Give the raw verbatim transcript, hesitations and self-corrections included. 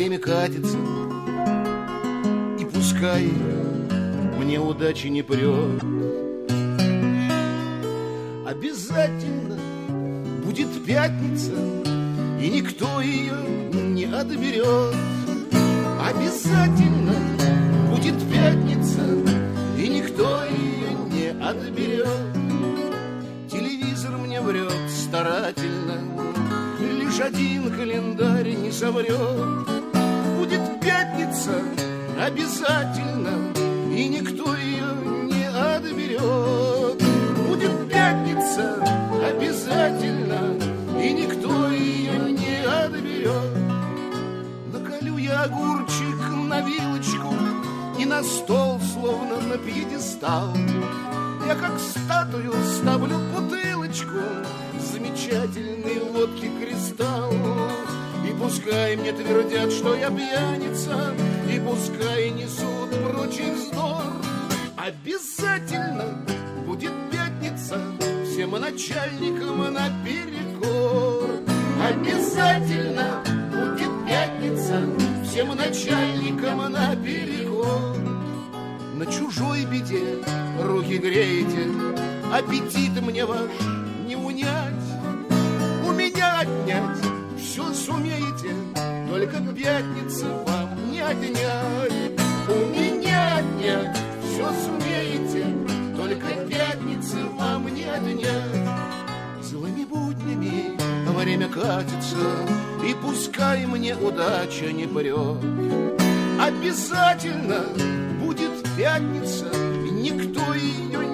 время катится, и пускай мне удачи не прет. Обязательно будет пятница, и никто ее не отберет. Обязательно будет пятница, и никто ее не отберет. Телевизор мне врет старательно, лишь один календарь не соврет. Будет пятница обязательно, и никто ее не отберет. Будет пятница обязательно, и никто ее не отберет. Наколю я огурчик на вилочку и на стол, словно на пьедестал. Я как статую ставлю бутылочку замечательной водки «Кристалл». И пускай мне твердят, что я пьяница, и пускай несут прочий вздор, обязательно будет пятница всем начальникам наперекор. Обязательно будет пятница всем начальникам наперекор. На чужой беде руки греете, аппетит мне ваш не унять. У меня отнять все сумеете, только пятница вам не отнять. У меня отнять все сумеете, только пятница вам не отнять. Злыми буднями время катится, и пускай мне удача не прет. Обязательно будет пятница, и никто ее